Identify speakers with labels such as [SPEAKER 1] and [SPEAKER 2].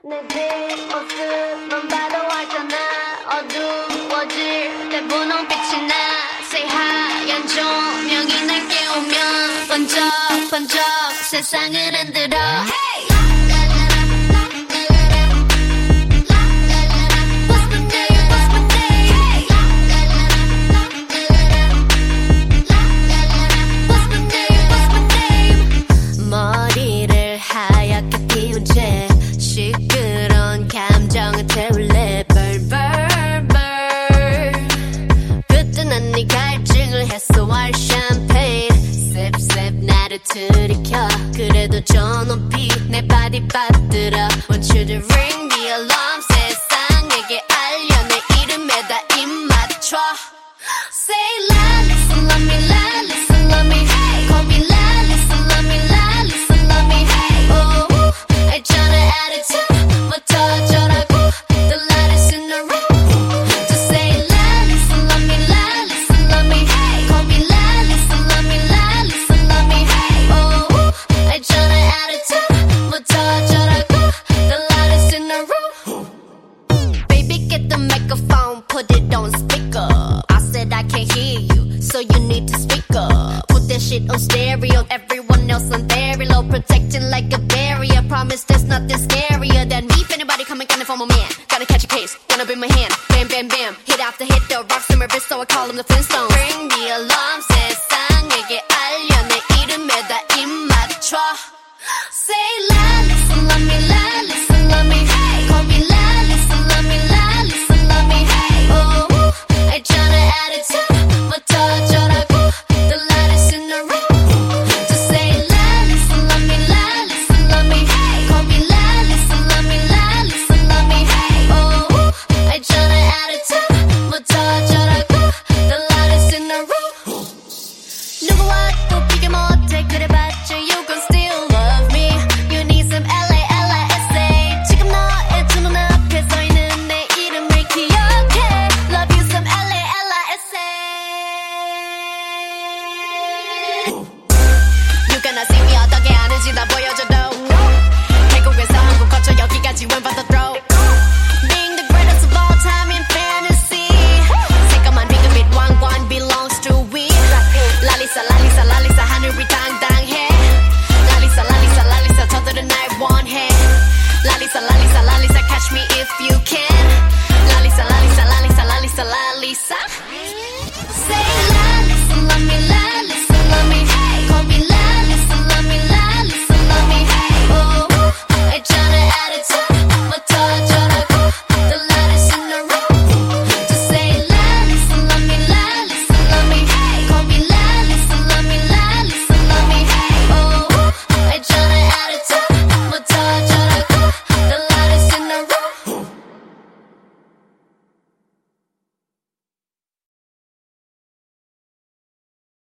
[SPEAKER 1] 내 뒷모습만 봐도 알잖아. 어두워질 때 분홍빛이 나. 새하얀 조명이 날 깨우면 번쩍번쩍 세상을 흔들어. Hey! 머리를 하얗게 피운 채 시끄러운 감정을 태울래. 그때 난 네 갈증을 해소할 샴페인 셉셉 나를 들이켜. 그래도 저 높이 내 발이 빠뜨려. Want you to ring the alarm. 세상에게 알려 내 이름에다 입 맞춰. Say la, listen, love me, la, listen, love me. Hey, call me la, listen, love me, la, listen, love me. Hey, oh, 있잖아 attitude, 뭐 터져라고. The lightest in the room. Just say la, listen, love me, la, listen, love me. Hey, call me la, listen, love me, la, listen, love me. Hey, oh, 있잖아 attitude, 뭐 터져라고. The lightest in the room. Baby, get the microphone, put it on speaker. I can't hear you, so you need to speak up. Put that shit on stereo, everyone else on very low. Protecting like a barrier, promise there's nothing scarier than me. If anybody coming for my man, gotta catch a case, gonna be my hand. Bam, bam, bam, hit after hit, the rocks in my wrist, so I call them the Flintstones. Ring the alarm, 세상에게 알려 내 이름에다 입 맞춰. Say la, listen, love me, la, listen, love me. Hey, call me la, listen, love me, la, listen, love me. Hey, oh, 있잖아 attitude, 뭐 터져라고. The lightest in the room. Just say la, listen, love me, la, listen, love me. Hey, call me la, listen, love me, la, listen, love me. Hey, oh, 있잖아 attitude, 뭐 터져라고. The lightest in the room. 누구와 또 비교 못해 그래봤자 you gon' still love me. You need some LA. 지금 너의 두 눈앞에 서있는 내 이름을 기억해. Love you some LA. You gonna see me 어떻게 하는지 다 보여줘.